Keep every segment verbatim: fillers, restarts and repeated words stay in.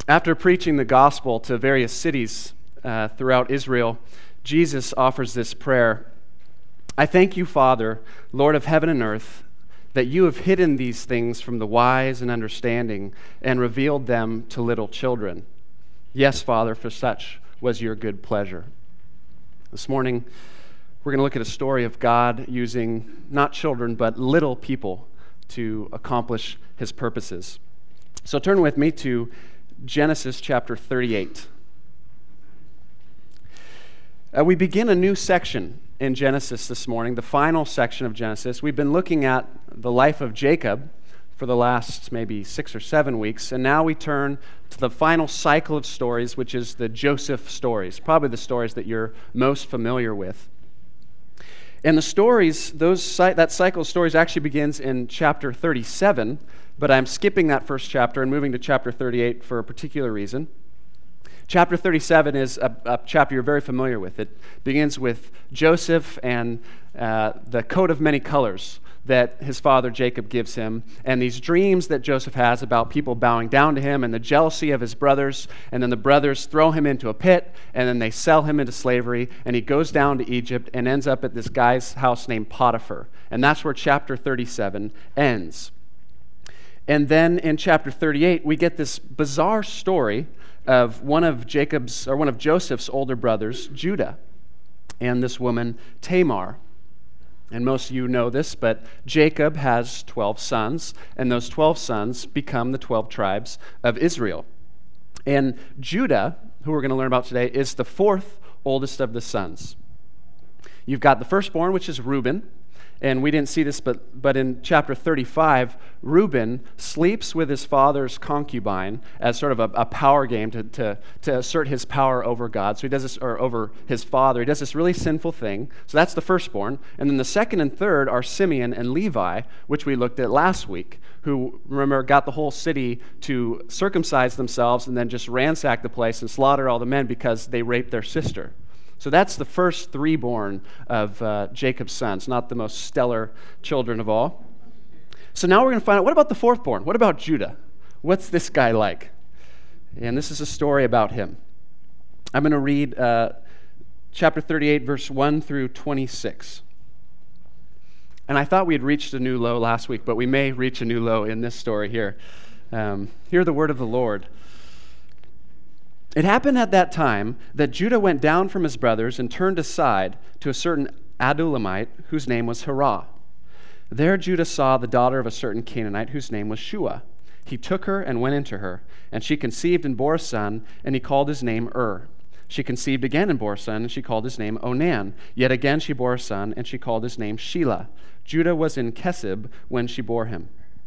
After preaching the gospel to various cities uh, throughout Israel, Jesus offers this prayer. I thank you, Father, Lord of heaven and earth, that you have hidden these things from the wise and understanding and revealed them to little children. Yes, Father, for such was your good pleasure. This morning, we're going to look at a story of God using not children, but little people to accomplish his purposes. So turn with me to Genesis chapter thirty-eight. Uh, we begin a new section in Genesis this morning, the final section of Genesis. We've been looking at the life of Jacob for the last maybe six or seven weeks, and now we turn to the final cycle of stories, which is the Joseph stories, probably the stories that you're most familiar with. And the stories, those that cycle of stories actually begins in chapter thirty-seven, but I'm skipping that first chapter and moving to chapter thirty-eight for a particular reason. Chapter thirty-seven is a, a chapter you're very familiar with. It begins with Joseph and uh, the coat of many colors that his father Jacob gives him, and these dreams that Joseph has about people bowing down to him and the jealousy of his brothers, and then the brothers throw him into a pit, and then they sell him into slavery, and he goes down to Egypt and ends up at this guy's house named Potiphar. And that's where chapter thirty-seven ends. And then in chapter thirty-eight, we get this bizarre story of one of Jacob's, or one of Joseph's older brothers, Judah, and this woman, Tamar. And most of you know this, but Jacob has twelve sons, and those twelve sons become the twelve tribes of Israel. And Judah, who we're going to learn about today, is the fourth oldest of the sons. You've got the firstborn, which is Reuben. And we didn't see this, but, but in chapter thirty-five, Reuben sleeps with his father's concubine as sort of a, a power game to, to, to assert his power over God. So he does this, or over his father. He does this really sinful thing. So that's the firstborn. And then the second and third are Simeon and Levi, which we looked at last week, who, remember, got the whole city to circumcise themselves and then just ransack the place and slaughter all the men because they raped their sister. So that's the first three born of uh, Jacob's sons, not the most stellar children of all. So now we're going to find out, what about the fourth born? What about Judah? What's this guy like? And this is a story about him. I'm going to read uh, chapter thirty-eight, verse one through twenty-six. And I thought we had reached a new low last week, but we may reach a new low in this story here. Um, hear the word of the Lord. It happened at that time that Judah went down from his brothers and turned aside to a certain Adulamite whose name was Hirah. There Judah saw the daughter of a certain Canaanite whose name was Shua. He took her and went into her, and she conceived and bore a son, and he called his name Ur. She conceived again and bore a son, and she called his name Onan. Yet again she bore a son, and she called his name Shelah. Judah was in Kesib when she bore him.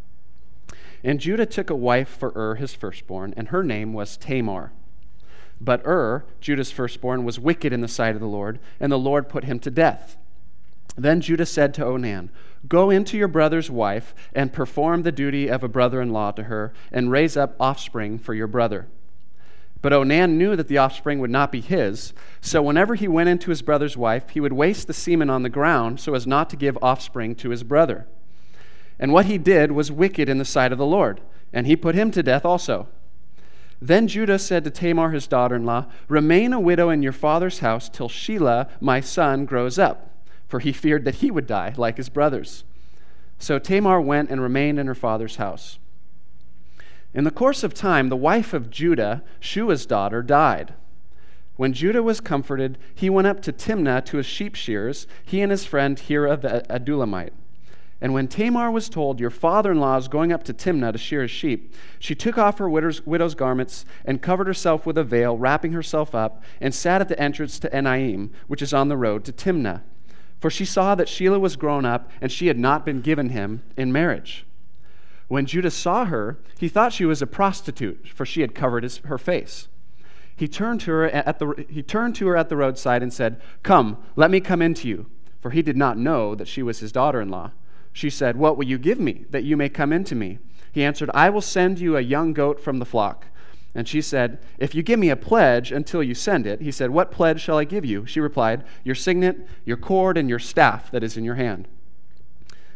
And Judah took a wife for Ur, his firstborn, and her name was Tamar. But Ur, Judah's firstborn, was wicked in the sight of the Lord, and the Lord put him to death. Then Judah said to Onan, Go into your brother's wife and perform the duty of a brother-in-law to her, and raise up offspring for your brother. But Onan knew that the offspring would not be his, so whenever he went into his brother's wife, he would waste the semen on the ground so as not to give offspring to his brother. And what he did was wicked in the sight of the Lord, and he put him to death also. Then Judah said to Tamar, his daughter-in-law, Remain a widow in your father's house till Shelah, my son, grows up, for he feared that he would die like his brothers. So Tamar went and remained in her father's house. In the course of time, the wife of Judah, Shua's daughter, died. When Judah was comforted, he went up to Timnah to his sheep shearers, he and his friend Hirah the Adulamite. And when Tamar was told, Your father-in-law is going up to Timnah to shear his sheep, she took off her widow's, widow's garments and covered herself with a veil, wrapping herself up, and sat at the entrance to Enaim, which is on the road to Timnah. For she saw that Shelah was grown up, and she had not been given him in marriage. When Judah saw her, he thought she was a prostitute, for she had covered his, her face. He turned to her at the he turned to her at the roadside and said, Come, let me come in to you, for he did not know that she was his daughter-in-law. She said, What will you give me, that you may come in to me? He answered, I will send you a young goat from the flock. And she said, If you give me a pledge until you send it. He said, What pledge shall I give you? She replied, Your signet, your cord, and your staff that is in your hand.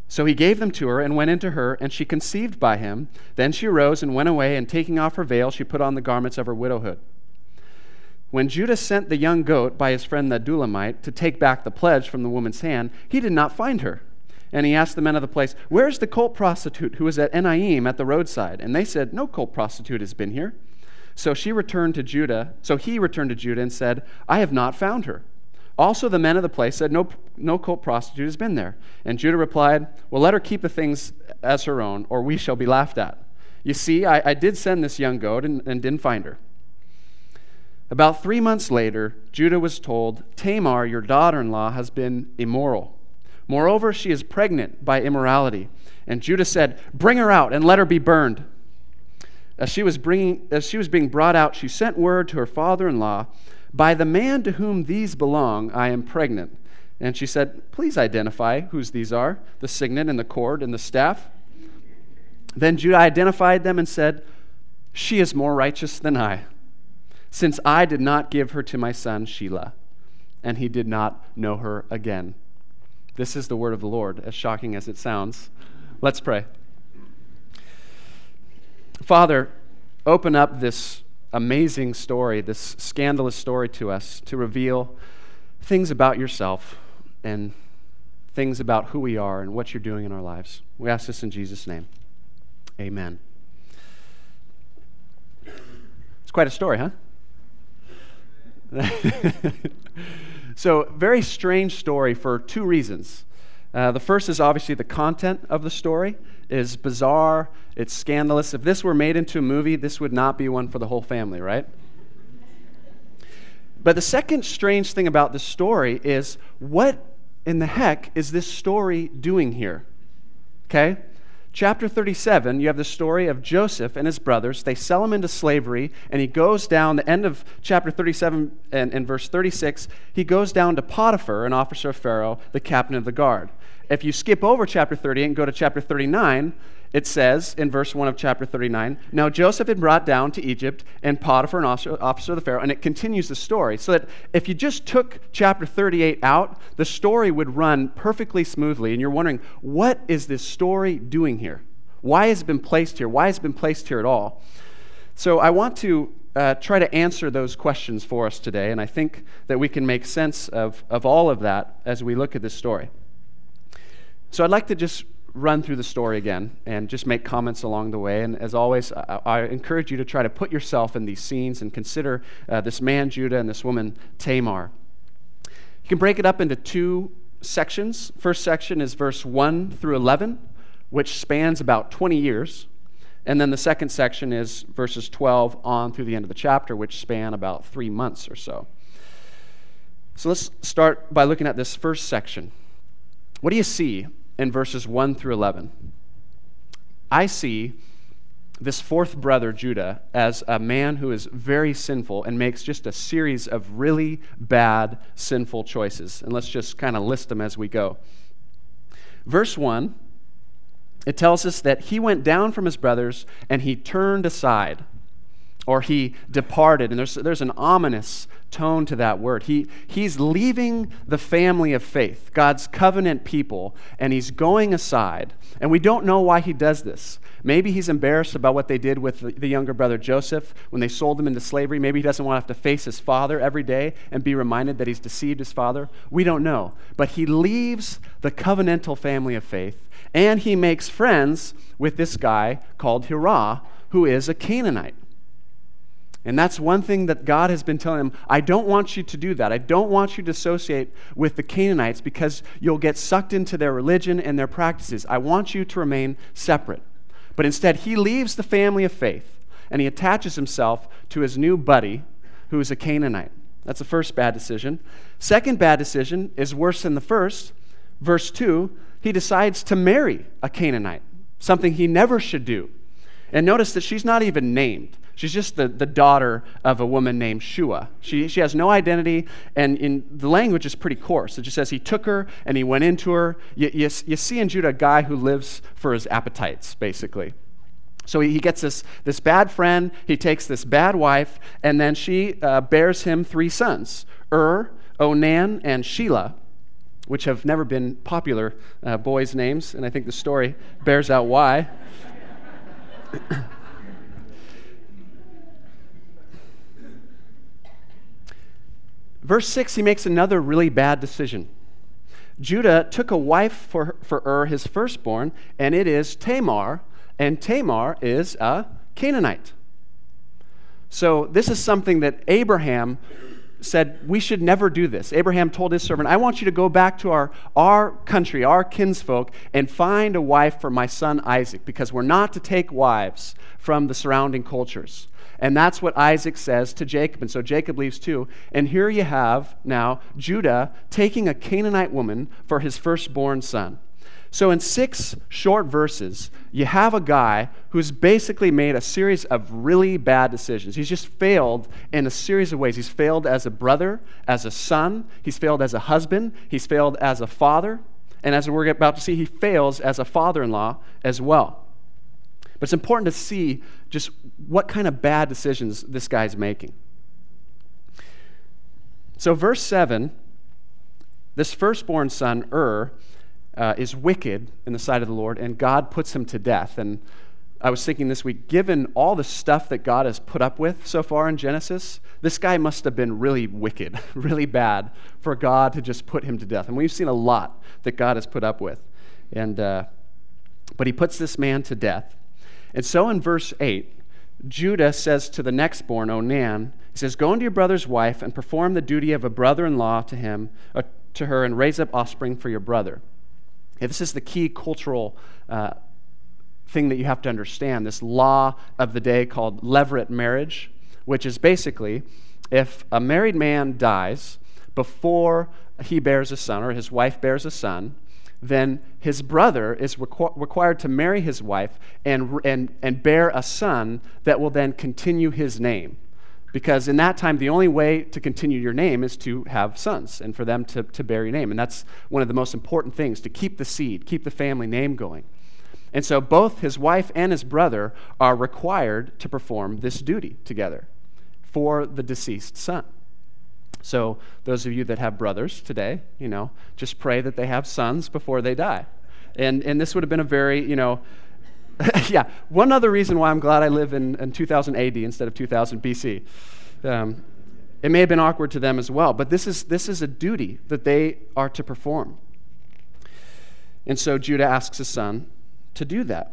So he gave them to her and went into her, and she conceived by him. Then she arose and went away, and taking off her veil, she put on the garments of her widowhood. When Judah sent the young goat by his friend the Adullamite to take back the pledge from the woman's hand, he did not find her. And he asked the men of the place, "Where is the cult prostitute who was at Enaim at the roadside?" And they said, "No cult prostitute has been here." So she returned to Judah. So he returned to Judah and said, "I have not found her." Also the men of the place said, no, no cult prostitute has been there. And Judah replied, "Well, let her keep the things as her own, or we shall be laughed at. You see, I, I did send this young goat and, and didn't find her." About three months later, Judah was told, "Tamar, your daughter-in-law, has been immoral. Moreover, she is pregnant by immorality." And Judah said, "Bring her out and let her be burned." As she was bringing, as she was being brought out, she sent word to her father-in-law, "By the man to whom these belong, I am pregnant." And she said, "Please identify whose these are, the signet and the cord and the staff." Then Judah identified them and said, "She is more righteous than I, since I did not give her to my son Shelah." And he did not know her again. This is the word of the Lord, as shocking as it sounds. Let's pray. Father, open up this amazing story, this scandalous story to us, to reveal things about yourself and things about who we are and what you're doing in our lives. We ask this in Jesus' name. Amen. It's quite a story, huh? So, very strange story for two reasons. Uh, the first is obviously the content of the story is bizarre, it's scandalous. If this were made into a movie, this would not be one for the whole family, right? But the second strange thing about this story is, what in the heck is this story doing here? Okay? Chapter thirty-seven, you have the story of Joseph and his brothers. They sell him into slavery, and he goes down, the end of chapter thirty-seven and, and verse thirty-six, he goes down to Potiphar, an officer of Pharaoh, the captain of the guard. If you skip over chapter thirty-eight and go to chapter thirty-nine, it says in verse one of chapter thirty-nine, "Now Joseph had brought down to Egypt, and Potiphar, an officer, officer of the Pharaoh," and it continues the story. So that if you just took chapter thirty-eight out, the story would run perfectly smoothly, and you're wondering, what is this story doing here? Why has it been placed here? Why has it been placed here at all? So I want to uh, try to answer those questions for us today, and I think that we can make sense of, of all of that as we look at this story. So I'd like to just run through the story again and just make comments along the way. And as always, I, I encourage you to try to put yourself in these scenes and consider uh, this man, Judah, and this woman, Tamar. You can break it up into two sections. First section is verse one through eleven, which spans about twenty years. And then the second section is verses twelve on through the end of the chapter, which span about three months or so. So let's start by looking at this first section. What do you see in verses one through eleven? I see this fourth brother, Judah, as a man who is very sinful and makes just a series of really bad, sinful choices. And let's just kind of list them as we go. Verse one, it tells us that he went down from his brothers and he turned aside, or he departed. And there's, there's an ominous tone to that word. He, he's leaving the family of faith, God's covenant people, and he's going aside. And we don't know why he does this. Maybe he's embarrassed about what they did with the, the younger brother Joseph when they sold him into slavery. Maybe he doesn't want to have to face his father every day and be reminded that he's deceived his father. We don't know. But he leaves the covenantal family of faith, and he makes friends with this guy called Hirah, who is a Canaanite. And that's one thing that God has been telling him, I don't want you to do that. I don't want you to associate with the Canaanites because you'll get sucked into their religion and their practices. I want you to remain separate. But instead, he leaves the family of faith and he attaches himself to his new buddy, who is a Canaanite. That's the first bad decision. Second bad decision is worse than the first. Verse two, he decides to marry a Canaanite, something he never should do. And notice that she's not even named. She's just the, the daughter of a woman named Shua. She, she has no identity, and in, the language is pretty coarse. It just says he took her and he went into her. You, you, you see in Judah a guy who lives for his appetites, basically. So he, he gets this, this bad friend, he takes this bad wife, and then she uh, bears him three sons, Ur, Onan, and Shelah. which have never been popular uh, boys' names, and I think the story bears out why. Verse six, he makes another really bad decision. Judah took a wife for, for Ur, his firstborn, and it is Tamar, and Tamar is a Canaanite. So this is something that Abraham said, we should never do this. Abraham told his servant, I want you to go back to our, our country, our kinsfolk, and find a wife for my son Isaac, because we're not to take wives from the surrounding cultures. And that's what Isaac says to Jacob. And so Jacob leaves too. And here you have now Judah taking a Canaanite woman for his firstborn son. So in six short verses, you have a guy who's basically made a series of really bad decisions. He's just failed in a series of ways. He's failed as a brother, as a son. He's failed as a husband. He's failed as a father. And as we're about to see, he fails as a father-in-law as well. But it's important to see just what kind of bad decisions this guy's making. So verse seven, this firstborn son, Ur, uh, is wicked in the sight of the Lord, and God puts him to death. And I was thinking this week, given all the stuff that God has put up with so far in Genesis, this guy must have been really wicked, really bad for God to just put him to death. And we've seen a lot that God has put up with. And uh, but he puts this man to death. And so in verse eight, Judah says to the next born, Onan, he says, go into your brother's wife and perform the duty of a brother-in-law to him, uh, to her, and raise up offspring for your brother. Yeah, this is the key cultural uh, thing that you have to understand, this law of the day called levirate marriage, which is basically if a married man dies before he bears a son or his wife bears a son, then his brother is requ- required to marry his wife and, and, and bear a son that will then continue his name. Because in that time, the only way to continue your name is to have sons and for them to, to bear your name. And that's one of the most important things, to keep the seed, keep the family name going. And so both his wife and his brother are required to perform this duty together for the deceased son. So those of you that have brothers today, you know, just pray that they have sons before they die. And and this would have been a very, you know, yeah, one other reason why I'm glad I live in, in two thousand A D instead of two thousand B C. Um, it may have been awkward to them as well, but this is this is a duty that they are to perform. And so Judah asks his son to do that.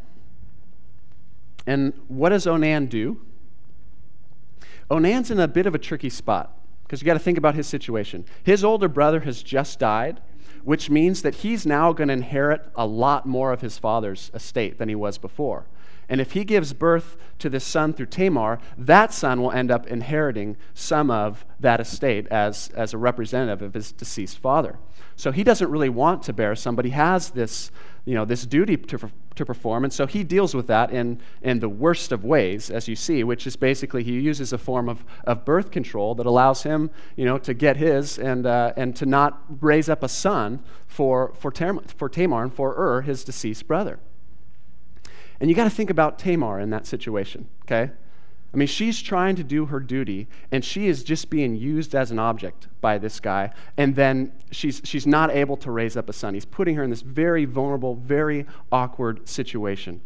And what does Onan do? Onan's in a bit of a tricky spot, because you got to think about his situation. His older brother has just died, which means that he's now going to inherit a lot more of his father's estate than he was before. And if he gives birth to this son through Tamar, that son will end up inheriting some of that estate as, as a representative of his deceased father. So he doesn't really want to bear a son, but he has this, you know, this duty to, to perform, and so he deals with that in, in the worst of ways, as you see, which is basically he uses a form of, of birth control that allows him, you know, to get his and uh, and to not raise up a son for for, Tam- for Tamar and for Ur, his deceased brother. And you got to think about Tamar in that situation, okay? I mean, she's trying to do her duty, and she is just being used as an object by this guy, and then she's she's not able to raise up a son. He's putting her in this very vulnerable, very awkward situation.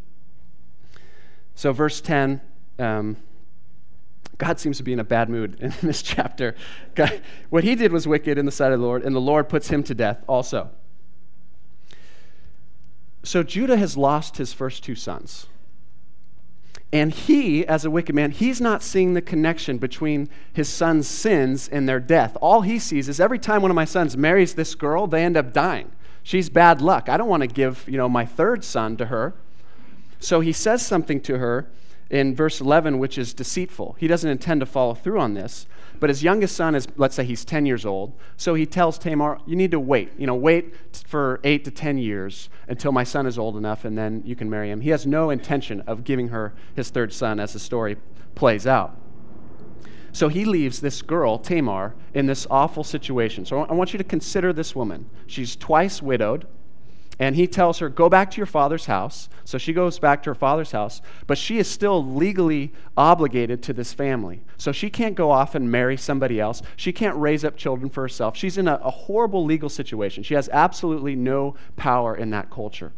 So verse ten, um, God seems to be in a bad mood in this chapter. God, what he did was wicked in the sight of the Lord, and the Lord puts him to death also. So Judah has lost his first two sons. And he, as a wicked man, he's not seeing the connection between his son's sins and their death. All he sees is every time one of my sons marries this girl, they end up dying. She's bad luck. I don't want to give, you know, my third son to her. So he says something to her in verse eleven, which is deceitful. He doesn't intend to follow through on this. But his youngest son is, let's say he's ten years old. So he tells Tamar, you need to wait. You know, wait for eight to ten years until my son is old enough, and then you can marry him. He has no intention of giving her his third son as the story plays out. So he leaves this girl, Tamar, in this awful situation. So I want you to consider this woman. She's twice widowed, And he tells her, go back to your father's house. So she goes back to her father's house, but she is still legally obligated to this family. So she can't go off and marry somebody else. She can't raise up children for herself. She's in a, a horrible legal situation. She has absolutely no power in that culture.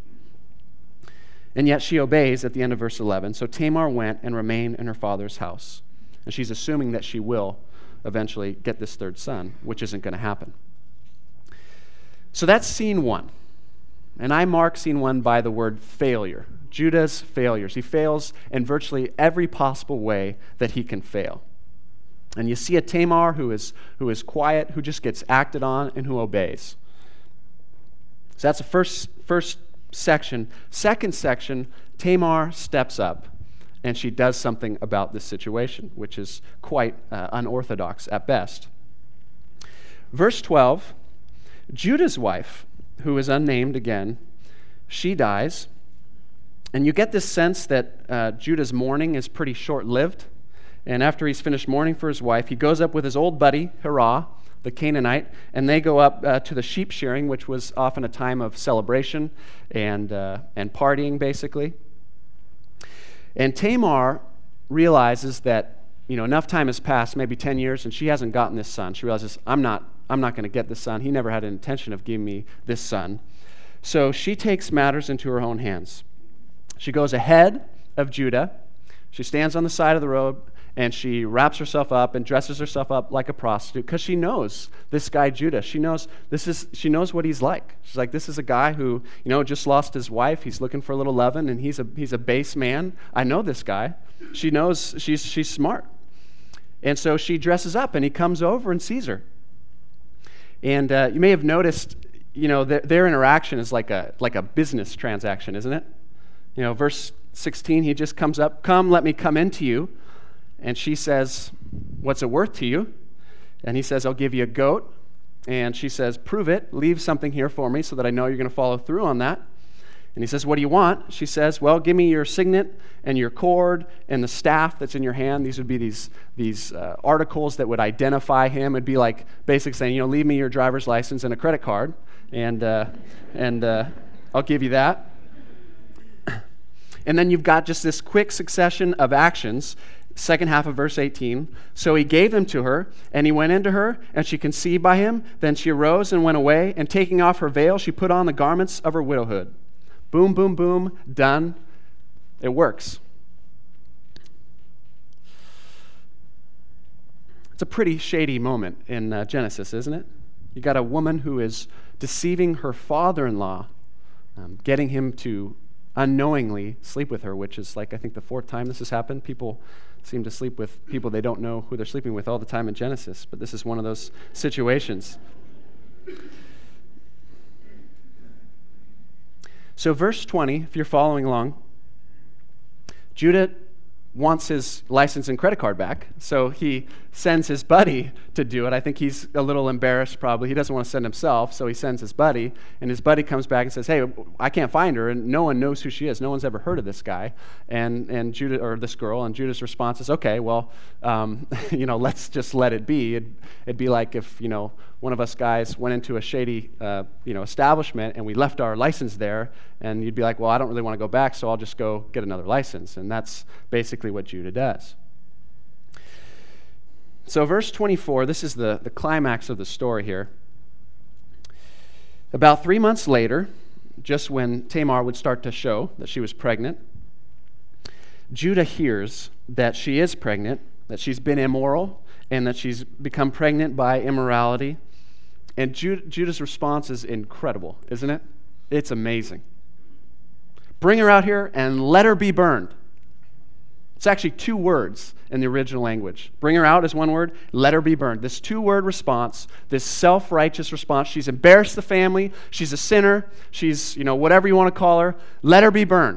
And yet she obeys at the end of verse eleven. So Tamar went and remained in her father's house. And she's assuming that she will eventually get this third son, which isn't going to happen. So that's scene one. And I mark scene one by the word failure. Judah's failures. He fails in virtually every possible way that he can fail. And you see a Tamar who is, who is quiet, who just gets acted on, and who obeys. So that's the first, first section. Second section, Tamar steps up, and she does something about this situation, which is quite uh, unorthodox at best. Verse twelve, Judah's wife, who is unnamed again, she dies. And you get this sense that uh, Judah's mourning is pretty short-lived. And after he's finished mourning for his wife, he goes up with his old buddy, Hirah, the Canaanite, and they go up uh, to the sheep shearing, which was often a time of celebration and, uh, and partying, basically. And Tamar realizes that, you know, enough time has passed, maybe ten years, and she hasn't gotten this son. She realizes, I'm not I'm not going to get this son. He never had an intention of giving me this son. So she takes matters into her own hands. She goes ahead of Judah. She stands on the side of the road, and she wraps herself up and dresses herself up like a prostitute because she knows this guy Judah. She knows this is. She knows what he's like. She's like, this is a guy who, you know, just lost his wife. He's looking for a little lovin', and he's a he's a base man. I know this guy. She knows she's she's smart, and so she dresses up, and he comes over and sees her. And uh, you may have noticed, you know, th- their interaction is like a like a business transaction, isn't it? You know, verse sixteen, he just comes up, come, let me come into you. And she says, what's it worth to you? And he says, I'll give you a goat. And she says, prove it, leave something here for me so that I know you're going to follow through on that. And he says, what do you want? She says, well, give me your signet and your cord and the staff that's in your hand. These would be these these uh, articles that would identify him. It'd be like basically saying, you know, leave me your driver's license and a credit card, and uh, and uh, I'll give you that. And then you've got just this quick succession of actions. Second half of verse eighteen. So he gave them to her, and he went into her, and she conceived by him. Then she arose and went away, and taking off her veil, she put on the garments of her widowhood. Boom, boom, boom, done. It works. It's a pretty shady moment in uh, Genesis, isn't it? You got a woman who is deceiving her father-in-law, um, getting him to unknowingly sleep with her, which is like, I think, the fourth time this has happened. People seem to sleep with people they don't know who they're sleeping with all the time in Genesis, but this is one of those situations. So verse twenty, if you're following along, Judah wants his license and credit card back, so he sends his buddy to do it. I think he's a little embarrassed probably. He doesn't want to send himself, so he sends his buddy, and his buddy comes back and says, hey, I can't find her, and no one knows who she is. No one's ever heard of this guy, and and Judah, or this girl, and Judah's response is, okay, well, um, you know, let's just let it be. It'd, it'd be like if, you know, one of us guys went into a shady, uh, you know, establishment, and we left our license there, and you'd be like, well, I don't really want to go back, so I'll just go get another license, and that's basically what Judah does. So verse twenty-four, this is the, the climax of the story here. About three months later, just when Tamar would start to show that she was pregnant, Judah hears that she is pregnant, that she's been immoral, and that she's become pregnant by immorality. And Judah, Judah's response is incredible, isn't it? It's amazing. Bring her out here and let her be burned. It's actually two words in the original language. Bring her out is one word, let her be burned. This two-word response, this self-righteous response, she's embarrassed the family, she's a sinner, she's, you know, whatever you want to call her, let her be burned.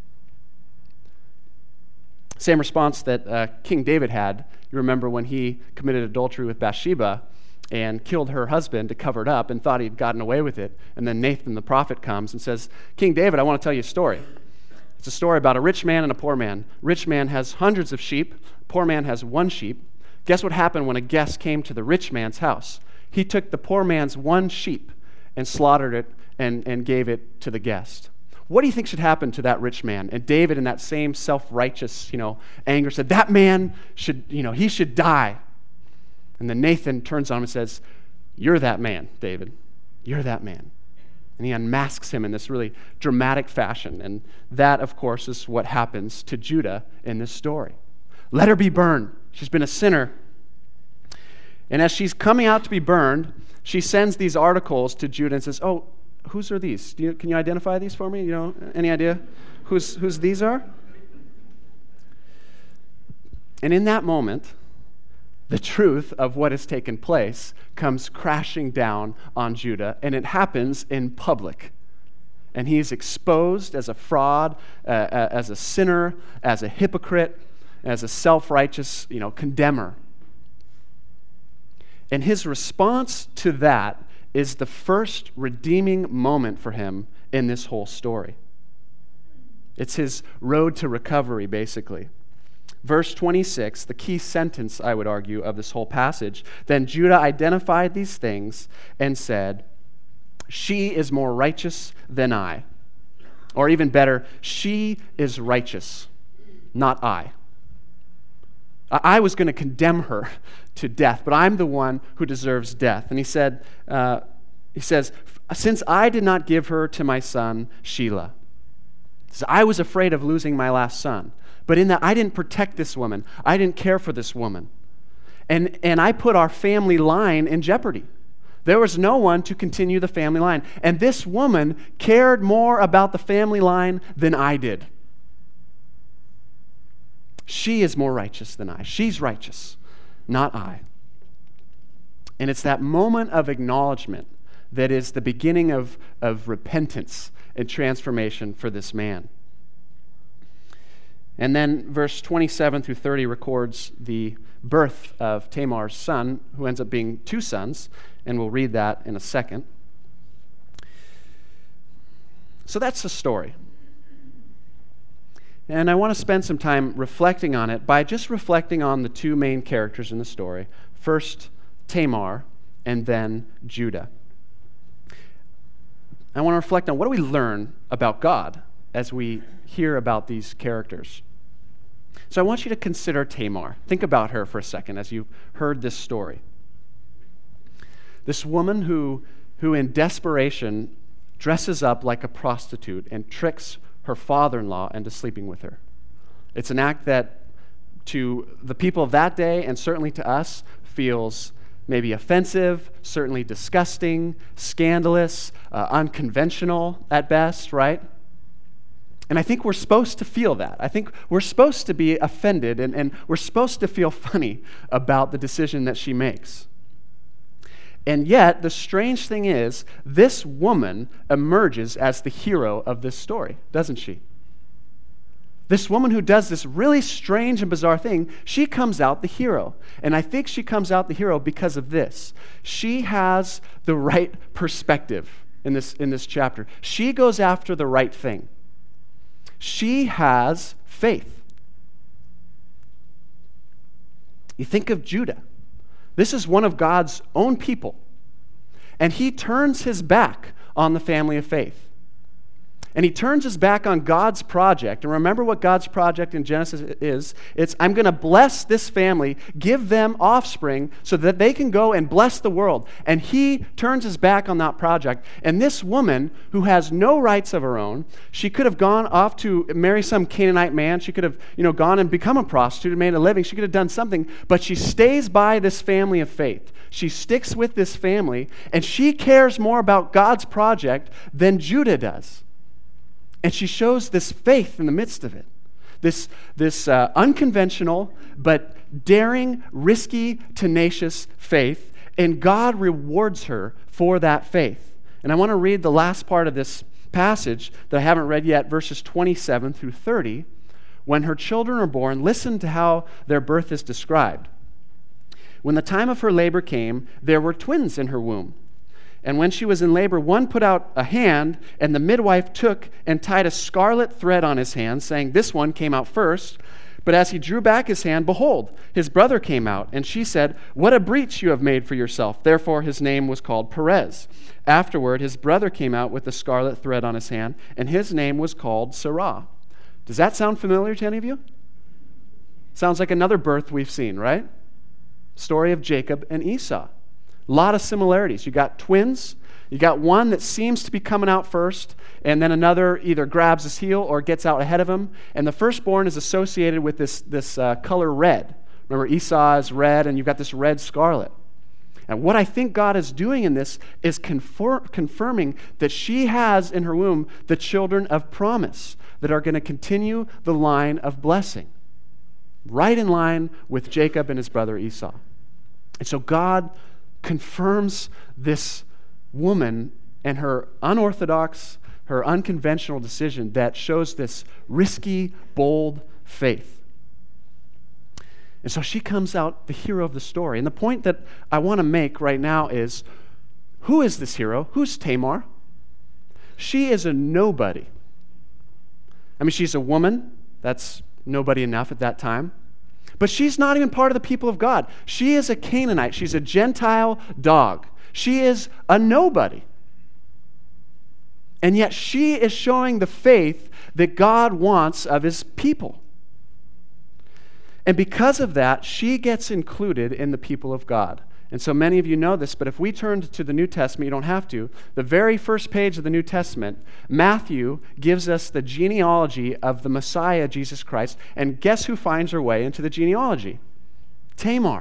Same response that uh, King David had. You remember when he committed adultery with Bathsheba and killed her husband to cover it up and thought he'd gotten away with it. And then Nathan the prophet comes and says, King David, I want to tell you a story. It's a story about a rich man and a poor man. Rich man has hundreds of sheep. Poor man has one sheep. Guess what happened when a guest came to the rich man's house? He took the poor man's one sheep and slaughtered it and, and gave it to the guest. What do you think should happen to that rich man? And David, in that same self-righteous, you know, anger, said, that man should, you know, he should die. And then Nathan turns on him and says, you're that man, David. You're that man. And he unmasks him in this really dramatic fashion. And that, of course, is what happens to Judah in this story. Let her be burned. She's been a sinner. And as she's coming out to be burned, she sends these articles to Judah and says, oh, whose are these? Do you, can you identify these for me? You know, any idea whose, whose these are? And in that moment, the truth of what has taken place comes crashing down on Judah, and it happens in public. And he is exposed as a fraud, uh, as a sinner, as a hypocrite, as a self-righteous, you know, condemner. And his response to that is the first redeeming moment for him in this whole story. It's his road to recovery, basically. Verse twenty-six, the key sentence, I would argue, of this whole passage. Then Judah identified these things and said, she is more righteous than I. Or even better, she is righteous, not I. I was going to condemn her to death, but I'm the one who deserves death. And he said, uh, he says, since I did not give her to my son, Shelah. So I was afraid of losing my last son. But in that, I didn't protect this woman. I didn't care for this woman. And, and I put our family line in jeopardy. There was no one to continue the family line. And this woman cared more about the family line than I did. She is more righteous than I. She's righteous, not I. And it's that moment of acknowledgement that is the beginning of, of repentance and transformation for this man. And then verse twenty-seven through thirty records the birth of Tamar's son, who ends up being two sons, and we'll read that in a second. So that's the story. And I want to spend some time reflecting on it by just reflecting on the two main characters in the story. First, Tamar, and then Judah. I want to reflect on what do we learn about God as we hear about these characters. So I want you to consider Tamar. Think about her for a second as you heard this story. This woman who, who in desperation dresses up like a prostitute and tricks her father-in-law into sleeping with her. It's an act that to the people of that day and certainly to us feels maybe offensive, certainly disgusting, scandalous, uh, unconventional at best, right? And I think we're supposed to feel that. I think we're supposed to be offended and, and we're supposed to feel funny about the decision that she makes. And yet, the strange thing is, this woman emerges as the hero of this story, doesn't she? This woman who does this really strange and bizarre thing, she comes out the hero. And I think she comes out the hero because of this. She has the right perspective in this, in this chapter. She goes after the right thing. She has faith. You think of Judah. This is one of God's own people. And he turns his back on the family of faith. And he turns his back on God's project. And remember what God's project in Genesis is. It's, I'm going to bless this family, give them offspring so that they can go and bless the world. And he turns his back on that project. And this woman, who has no rights of her own, she could have gone off to marry some Canaanite man. She could have, you know, gone and become a prostitute and made a living. She could have done something. But she stays by this family of faith. She sticks with this family. And she cares more about God's project than Judah does. And she shows this faith in the midst of it. This, this uh, unconventional, but daring, risky, tenacious faith. And God rewards her for that faith. And I want to read the last part of this passage that I haven't read yet, verses twenty-seven through thirty. When her children are born, listen to how their birth is described. When the time of her labor came, there were twins in her womb. And when she was in labor, one put out a hand, and the midwife took and tied a scarlet thread on his hand, saying, "This one came out first." But as he drew back his hand, behold, his brother came out, and she said, what a breach you have made for yourself. Therefore his name was called Perez. Afterward his brother came out with the scarlet thread on his hand, and his name was called Sarah. Does that sound familiar to any of you? Sounds like another birth we've seen, right? Story of Jacob and Esau. A lot of similarities. You got twins. You got one that seems to be coming out first, and then another either grabs his heel or gets out ahead of him. And the firstborn is associated with this, this uh, color red. Remember, Esau is red, and you've got this red scarlet. And what I think God is doing in this is confer- confirming that she has in her womb the children of promise that are going to continue the line of blessing, right in line with Jacob and his brother Esau. And so God confirms this woman and her unorthodox, her unconventional decision that shows this risky, bold faith. And so she comes out the hero of the story. And the point that I want to make right now is, who is this hero? Who's Tamar? She is a nobody. I mean, she's a woman. That's nobody enough at that time. But she's not even part of the people of God. She is a Canaanite. She's a Gentile dog. She is a nobody. And yet she is showing the faith that God wants of his people. And because of that, she gets included in the people of God. And so many of you know this, but if we turn to the New Testament, you don't have to. The very first page of the New Testament, Matthew gives us the genealogy of the Messiah, Jesus Christ. And guess who finds her way into the genealogy? Tamar.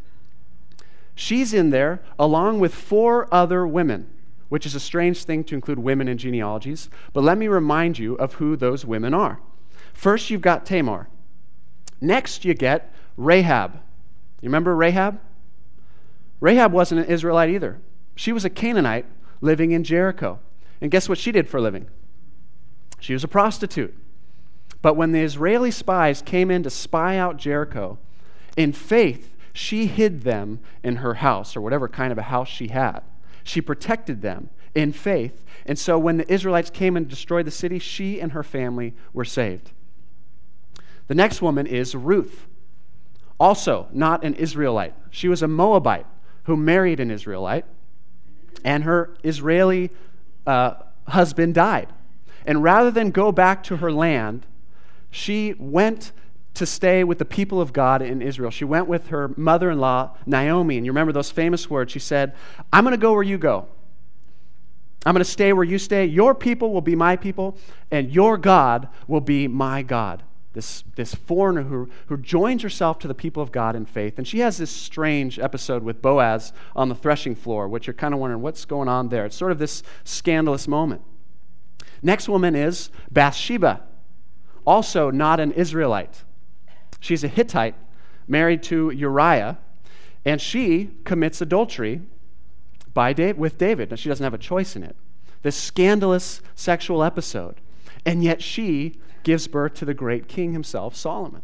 She's in there along with four other women, which is a strange thing to include women in genealogies. But let me remind you of who those women are. First, you've got Tamar. Next, you get Rahab. You remember Rahab? Rahab wasn't an Israelite either. She was a Canaanite living in Jericho. And guess what she did for a living? She was a prostitute. But when the Israeli spies came in to spy out Jericho, in faith, she hid them in her house, or whatever kind of a house she had. She protected them in faith. And so when the Israelites came and destroyed the city, she and her family were saved. The next woman is Ruth. Also not an Israelite. She was a Moabite who married an Israelite, and her Israeli uh, husband died. And rather than go back to her land, she went to stay with the people of God in Israel. She went with her mother-in-law, Naomi, and you remember those famous words. She said, I'm going to go where you go. I'm going to stay where you stay. Your people will be my people, and your God will be my God. This, this foreigner who, who joins herself to the people of God in faith. And she has this strange episode with Boaz on the threshing floor, which you're kind of wondering, what's going on there? It's sort of this scandalous moment. Next woman is Bathsheba, also not an Israelite. She's a Hittite married to Uriah, and she commits adultery by Dave, with David. Now, she doesn't have a choice in it. This scandalous sexual episode. And yet she gives birth to the great king himself, Solomon.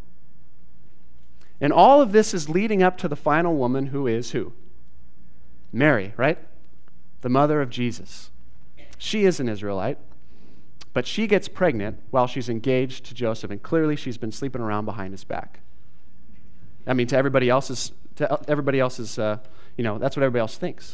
And all of this is leading up to the final woman, who is who? Mary, right? The mother of Jesus. She is an Israelite, but she gets pregnant while she's engaged to Joseph, and clearly she's been sleeping around behind his back. I mean, to everybody else's, to everybody else's, uh, you know, that's what everybody else thinks.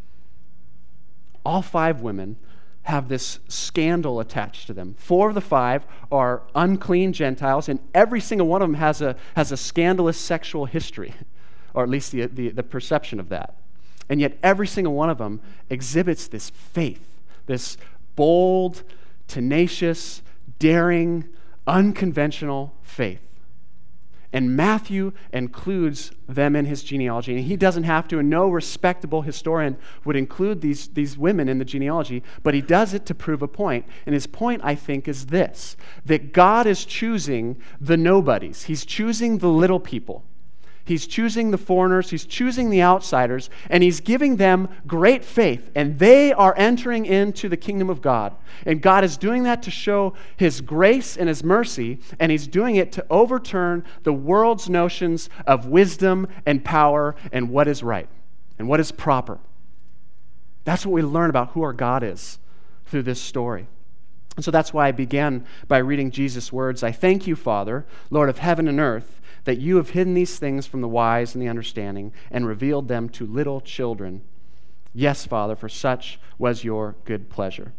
All five women have this scandal attached to them. Four of the five are unclean Gentiles, and every single one of them has a has a scandalous sexual history, or at least the, the, the perception of that. And yet every single one of them exhibits this faith, this bold, tenacious, daring, unconventional faith. And Matthew includes them in his genealogy. And he doesn't have to, and no respectable historian would include these, these women in the genealogy, but he does it to prove a point. And his point, I think, is this, that God is choosing the nobodies. He's choosing the little people. He's choosing the foreigners, he's choosing the outsiders, and he's giving them great faith, and they are entering into the kingdom of God. And God is doing that to show his grace and his mercy, and he's doing it to overturn the world's notions of wisdom and power and what is right and what is proper. That's what we learn about who our God is through this story. And so that's why I began by reading Jesus' words. I thank you, Father, Lord of heaven and earth, that you have hidden these things from the wise and the understanding and revealed them to little children. Yes, Father, for such was your good pleasure.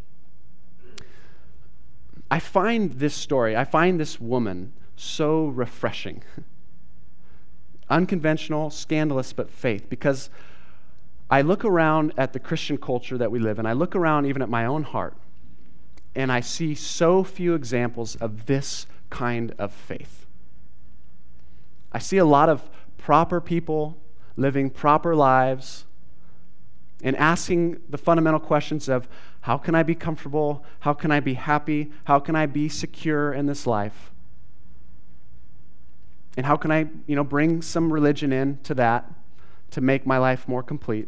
I find this story, I find this woman so refreshing. Unconventional, scandalous, but faith, because I look around at the Christian culture that we live in. I look around even at my own heart, and I see so few examples of this kind of faith. I see a lot of proper people living proper lives and asking the fundamental questions of, how can I be comfortable? How can I be happy? How can I be secure in this life? And how can I, you know, bring some religion into that to make my life more complete?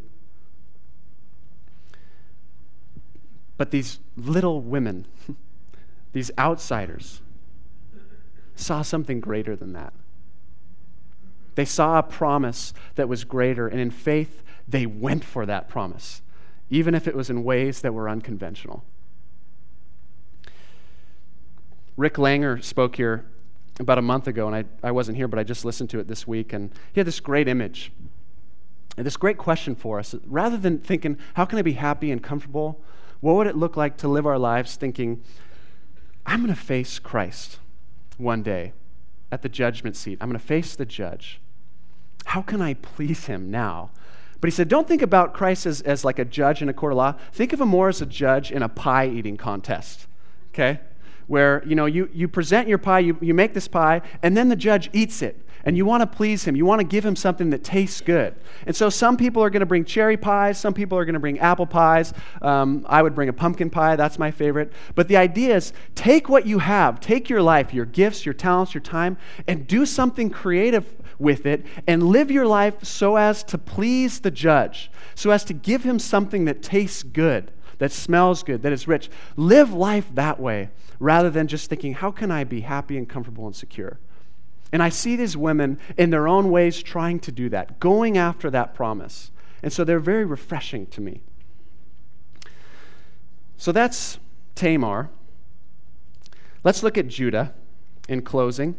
But these little women, these outsiders, saw something greater than that. They saw a promise that was greater, and in faith, they went for that promise, even if it was in ways that were unconventional. Rick Langer spoke here about a month ago, and I, I wasn't here, but I just listened to it this week, and he had this great image, and this great question for us. Rather than thinking, how can I be happy and comfortable? What would it look like to live our lives thinking, I'm going to face Christ one day at the judgment seat. I'm going to face the judge. How can I please him now? But he said, don't think about Christ as, as like a judge in a court of law. Think of him more as a judge in a pie eating contest, okay? Where, you know, you, you present your pie, you, you make this pie, and then the judge eats it. And you want to please him. You want to give him something that tastes good. And so some people are going to bring cherry pies. Some people are going to bring apple pies. Um, I would bring a pumpkin pie. That's my favorite. But the idea is, take what you have. Take your life, your gifts, your talents, your time, and do something creative with it, and live your life so as to please the judge, so as to give him something that tastes good, that smells good, that is rich. Live life that way, rather than just thinking, how can I be happy and comfortable and secure? And I see these women in their own ways trying to do that, going after that promise. And so they're very refreshing to me. So that's Tamar. Let's look at Judah in closing.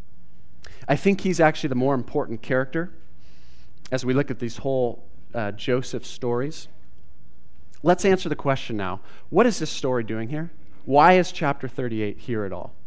I think he's actually the more important character as we look at these whole uh, Joseph stories. Let's answer the question now. What is this story doing here? Why is chapter thirty-eight here at all?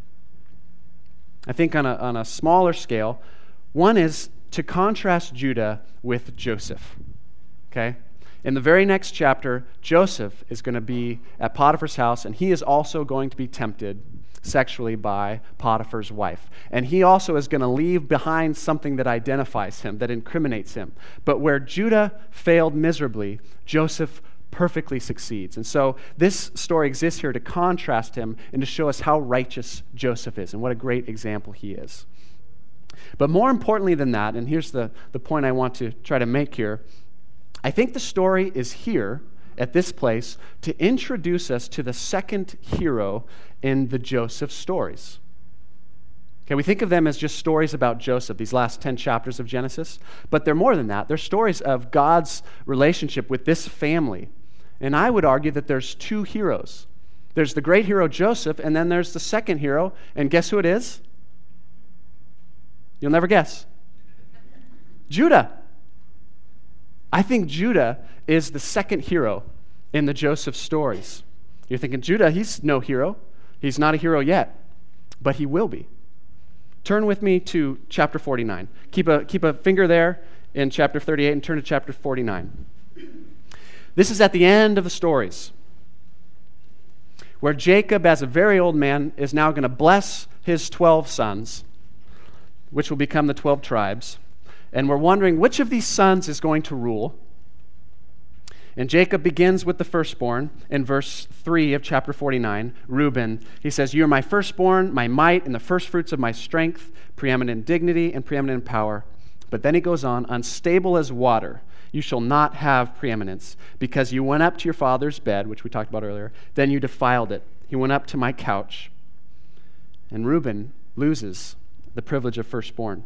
I think on a, on a smaller scale, one is to contrast Judah with Joseph, okay? In the very next chapter, Joseph is going to be at Potiphar's house, and he is also going to be tempted sexually by Potiphar's wife. And he also is going to leave behind something that identifies him, that incriminates him. But where Judah failed miserably, Joseph perfectly succeeds. And so this story exists here to contrast him and to show us how righteous Joseph is and what a great example he is. But more importantly than that, and here's the, the point I want to try to make here, I think the story is here at this place to introduce us to the second hero in the Joseph stories. Okay, we think of them as just stories about Joseph, these last ten chapters of Genesis, but they're more than that. They're stories of God's relationship with this family. And I would argue that there's two heroes. There's the great hero Joseph, and then there's the second hero, and guess who it is? You'll never guess. Judah. I think Judah is the second hero in the Joseph stories. You're thinking, Judah, he's no hero. He's not a hero yet, but he will be. Turn with me to chapter forty-nine. Keep a, keep a finger there in chapter thirty-eight and turn to chapter forty-nine. This is at the end of the stories, where Jacob, as a very old man, is now going to bless his twelve sons, which will become the twelve tribes. And we're wondering which of these sons is going to rule. And Jacob begins with the firstborn in verse three of chapter forty-nine, Reuben. He says, "You are my firstborn, my might, and the firstfruits of my strength, preeminent in dignity and preeminent in power." But then he goes on, "Unstable as water, you shall not have preeminence, because you went up to your father's bed," which we talked about earlier, "then you defiled it. He went up to my couch." And Reuben loses the privilege of firstborn.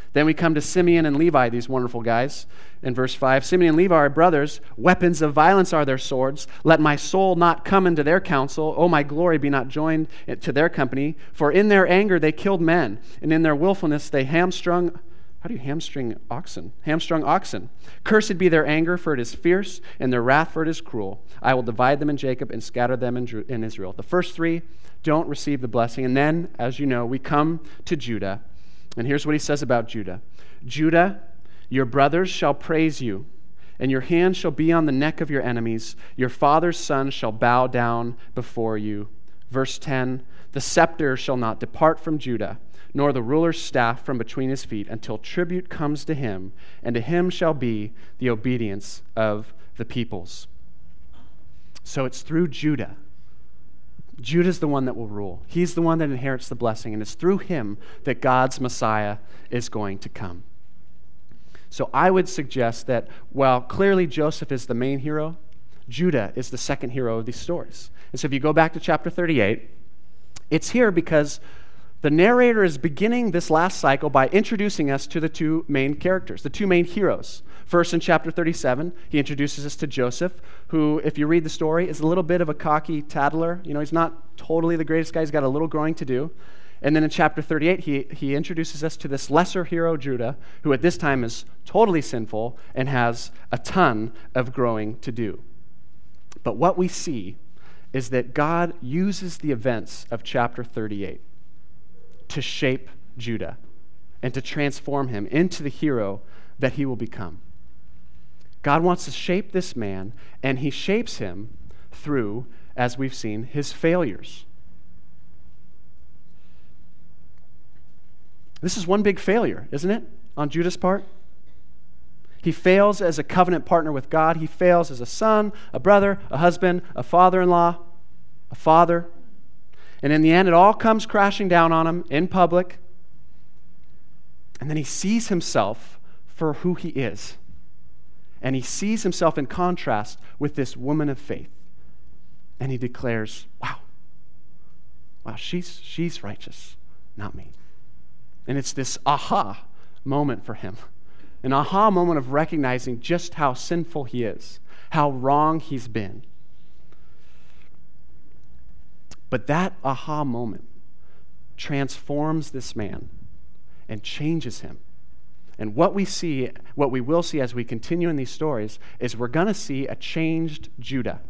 Then we come to Simeon and Levi, these wonderful guys. In verse five, Simeon and Levi are brothers. Weapons of violence are their swords. Let my soul not come into their counsel. O my glory, be not joined to their company. For in their anger they killed men, and in their willfulness they hamstrung, how do you hamstring oxen? Hamstrung oxen. Cursed be their anger, for it is fierce, and their wrath, for it is cruel. I will divide them in Jacob and scatter them in, Ju- in Israel. The first three don't receive the blessing. And then, as you know, we come to Judah. And here's what he says about Judah. Judah, your brothers shall praise you, and your hand shall be on the neck of your enemies. Your father's son shall bow down before you. Verse ten, the scepter shall not depart from Judah, nor the ruler's staff from between his feet, until tribute comes to him, and to him shall be the obedience of the peoples. So it's through Judah. Judah's the one that will rule. He's the one that inherits the blessing, and it's through him that God's Messiah is going to come. So I would suggest that while clearly Joseph is the main hero, Judah is the second hero of these stories. And so if you go back to chapter thirty-eight, it's here because the narrator is beginning this last cycle by introducing us to the two main characters, the two main heroes. First, in chapter thirty-seven, he introduces us to Joseph, who, if you read the story, is a little bit of a cocky tattler. You know, he's not totally the greatest guy. He's got a little growing to do. And then in chapter thirty-eight, he, he introduces us to this lesser hero, Judah, who at this time is totally sinful and has a ton of growing to do. But what we see is that God uses the events of chapter thirty-eight to shape Judah and to transform him into the hero that he will become. God wants to shape this man, and he shapes him through, as we've seen, his failures. This is one big failure, isn't it, on Judah's part? He fails as a covenant partner with God. He fails as a son, a brother, a husband, a father-in-law, a father. And in the end, it all comes crashing down on him in public. And then he sees himself for who he is. And he sees himself in contrast with this woman of faith. And he declares, wow, wow, she's, she's righteous, not me. And it's this aha moment for him. An aha moment of recognizing just how sinful he is, how wrong he's been. But that aha moment transforms this man and changes him. And what we see, what we will see as we continue in these stories, is we're going to see a changed Judah.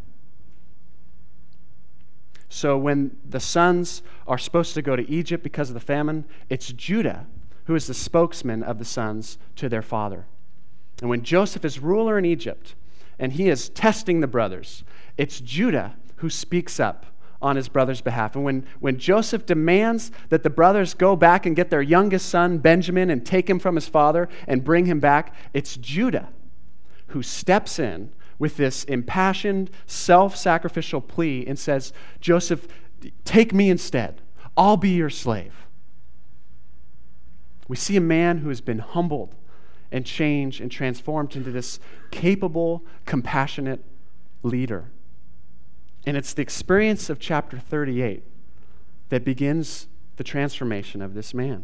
So when the sons are supposed to go to Egypt because of the famine, it's Judah who is the spokesman of the sons to their father. And when Joseph is ruler in Egypt and he is testing the brothers, it's Judah who speaks up on his brother's behalf. And when, when Joseph demands that the brothers go back and get their youngest son, Benjamin, and take him from his father and bring him back, it's Judah who steps in with this impassioned, self-sacrificial plea and says, Joseph, take me instead. I'll be your slave. We see a man who has been humbled and changed and transformed into this capable, compassionate leader. And it's the experience of chapter thirty-eight that begins the transformation of this man.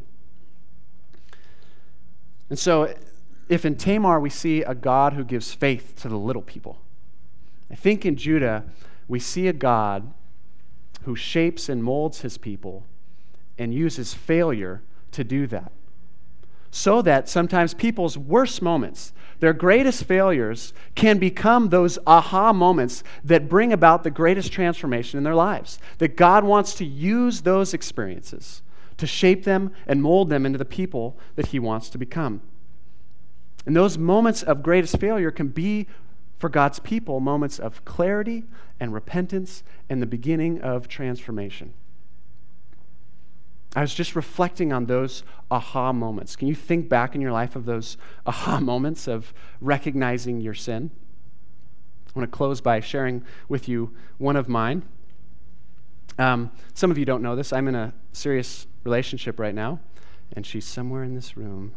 And so, if in Tamar we see a God who gives faith to the little people, I think in Judah we see a God who shapes and molds his people and uses failure to do that. So that sometimes people's worst moments, their greatest failures, can become those aha moments that bring about the greatest transformation in their lives. That God wants to use those experiences to shape them and mold them into the people that he wants to become. And those moments of greatest failure can be, for God's people, moments of clarity and repentance and the beginning of transformation. I was just reflecting on those aha moments. Can you think back in your life of those aha moments of recognizing your sin? I want to close by sharing with you one of mine. Um, some of you don't know this. I'm in a serious relationship right now, and she's somewhere in this room.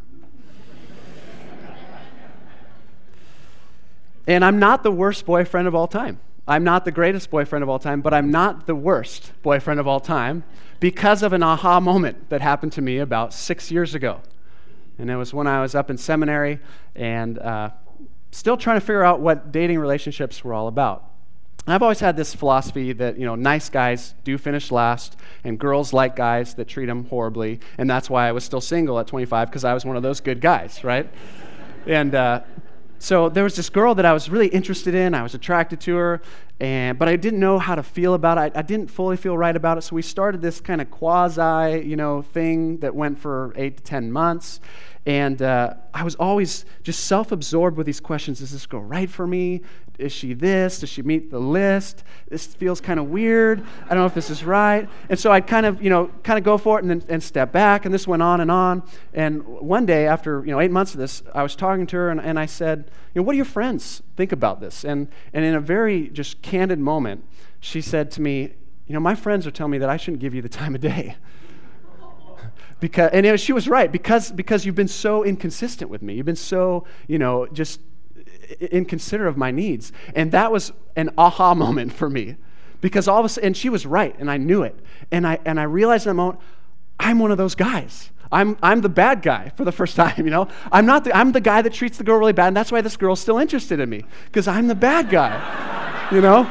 And I'm not the worst boyfriend of all time. I'm not the greatest boyfriend of all time, but I'm not the worst boyfriend of all time because of an aha moment that happened to me about six years ago. And it was when I was up in seminary and uh, still trying to figure out what dating relationships were all about. I've always had this philosophy that, you know, nice guys do finish last, and girls like guys that treat them horribly, and that's why I was still single at twenty-five, because I was one of those good guys, right? and uh, so there was this girl that I was really interested in. I was attracted to her, and but I didn't know how to feel about it. I, I didn't fully feel right about it, so we started this kind of quasi, you know, thing that went for eight to ten months. And uh, I was always just self-absorbed with these questions. Is this girl right for me? Is she this? Does she meet the list? This feels kind of weird. I don't know if this is right. And so I'd kind of, you know, kind of go for it and then and step back. And this went on and on. And one day, after, you know, eight months of this, I was talking to her and, and I said, you know, what do your friends think about this? And and in a very just candid moment, she said to me, you know, my friends are telling me that I shouldn't give you the time of day. Because, and you know, she was right, because because you've been so inconsistent with me. You've been so, you know, just inconsiderate of my needs. And that was an aha moment for me. Because all of a sudden, and she was right, and I knew it. And I and I realized in that moment, I'm one of those guys. I'm I'm the bad guy for the first time, you know. I'm not the I'm the guy that treats the girl really bad, and that's why this girl's still interested in me. Because I'm the bad guy, you know.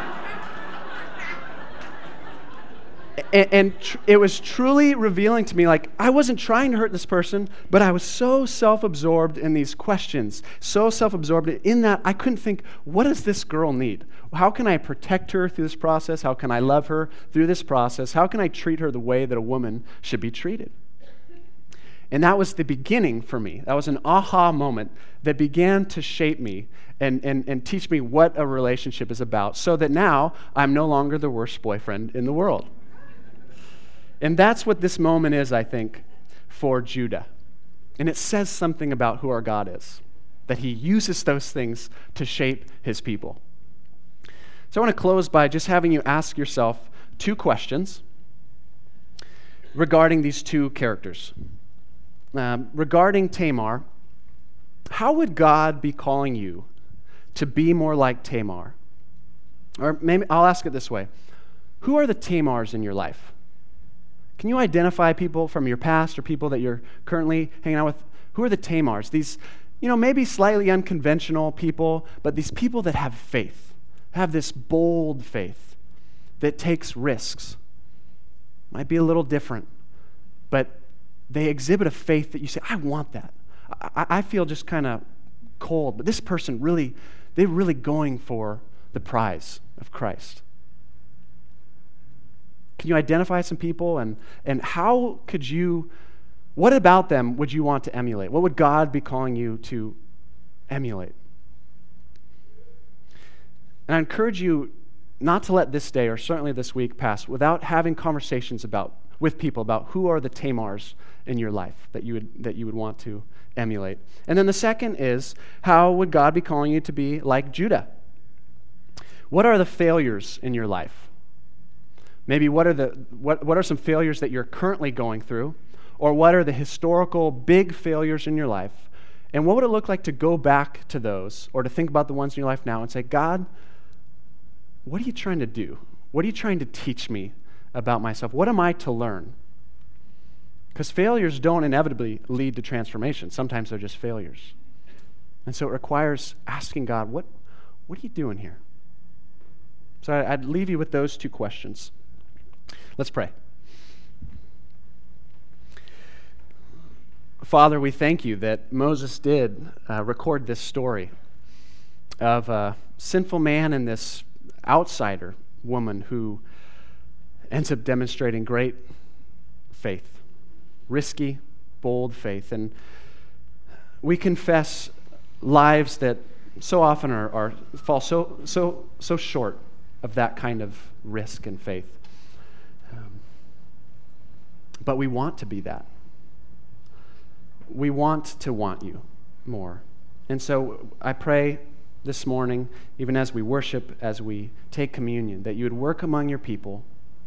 And, and tr- it was truly revealing to me, like, I wasn't trying to hurt this person, but I was so self-absorbed in these questions, so self-absorbed in that I couldn't think, what does this girl need? How can I protect her through this process? How can I love her through this process? How can I treat her the way that a woman should be treated? And that was the beginning for me. That was an aha moment that began to shape me and, and, and teach me what a relationship is about, so that now I'm no longer the worst boyfriend in the world. And that's what this moment is, I think, for Judah. And it says something about who our God is, that he uses those things to shape his people. So I want to close by just having you ask yourself two questions regarding these two characters. Um, regarding Tamar, how would God be calling you to be more like Tamar? Or maybe I'll ask it this way. Who are the Tamars in your life? Can you identify people from your past or people that you're currently hanging out with? Who are the Tamars? These, you know, maybe slightly unconventional people, but these people that have faith, have this bold faith that takes risks. Might be a little different, but they exhibit a faith that you say, I want that. I, I feel just kind of cold, but this person really, they're really going for the prize of Christ. Can you identify some people, and, and how could you, what about them would you want to emulate? What would God be calling you to emulate? And I encourage you not to let this day, or certainly this week, pass without having conversations about with people about who are the Tamars in your life that you would that you would want to emulate. And then the second is, how would God be calling you to be like Judah? What are the failures in your life? Maybe what are the what, what are some failures that you're currently going through? Or what are the historical big failures in your life? And what would it look like to go back to those, or to think about the ones in your life now and say, God, what are you trying to do? What are you trying to teach me about myself? What am I to learn? Because failures don't inevitably lead to transformation. Sometimes they're just failures. And so it requires asking God, what, what are you doing here? So I'd leave you with those two questions. Let's pray. Father, we thank you that Moses did uh, record this story of a sinful man and this outsider woman who ends up demonstrating great faith, risky, bold faith. And we confess lives that so often are, are fall so so so short of that kind of risk and faith. Um, but we want to be that. We want to want you more. And so I pray this morning, even as we worship, as we take communion, that you would work among your people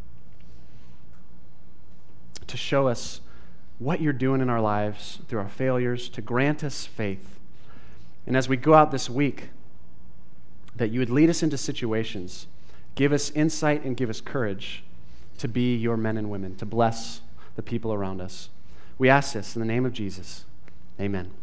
to show us what you're doing in our lives through our failures, to grant us faith. And as we go out this week, that you would lead us into situations, give us insight and give us courage to be your men and women, to bless the people around us. We ask this in the name of Jesus. Amen.